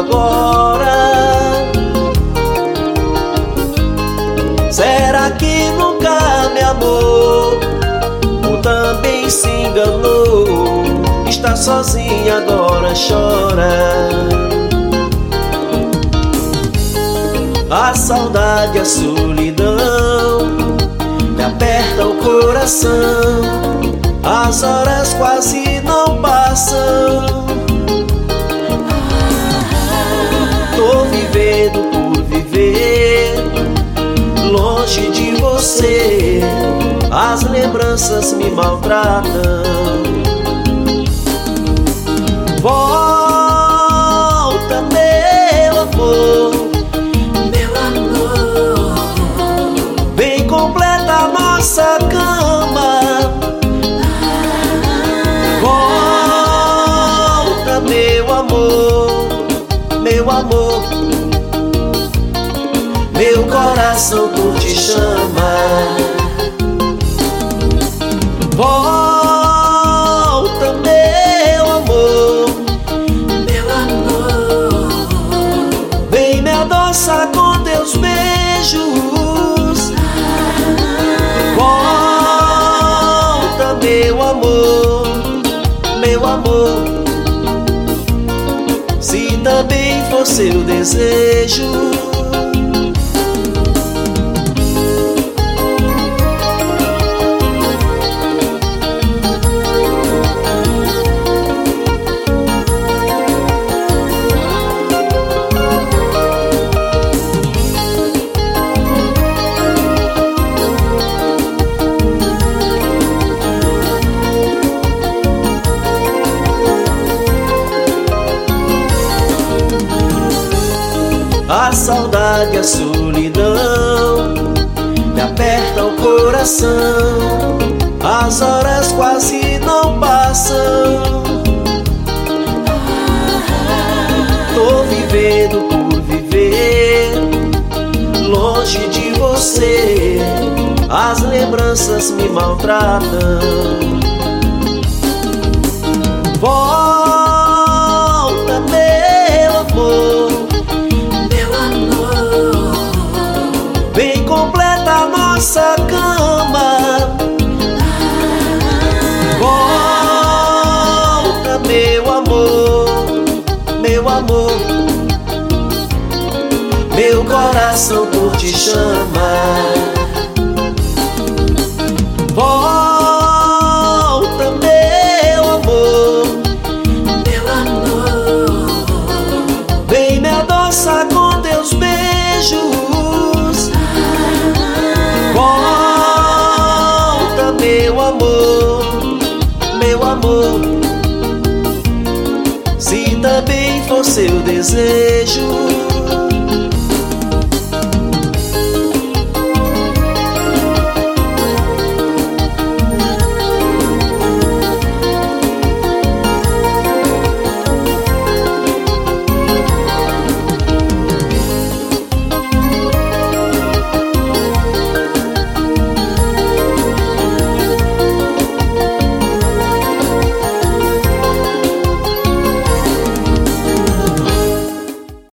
agora? Será que nunca me amou? Ou também se enganou? Está sozinha agora, chora. A saudade, a solidão me aperta o coração. As horas quase não passam. Tô vivendo por viver longe de você. As lembranças me maltratam. Volta, meu amor, meu amor. vem completa a nossa cama. Volta, meu amor, meu amor. Meu coração por te chama. Volta, meu amor, Meu amor. vem me adoçar com teus beijos. Volta, meu amor, meu amor. Se também for seu desejo. A saudade, a solidão me aperta o coração. As horas quase não passam. Tô vivendo por viver longe de você. As lembranças me maltratam. Volta, meu amor, vem completa a nossa cama. Volta, meu amor, meu amor. Meu coração por te chama. Volta, meu amor, Meu amor. vem me adoçar com teus beijos. Volta, meu amor, meu amor. Se também for seu desejo.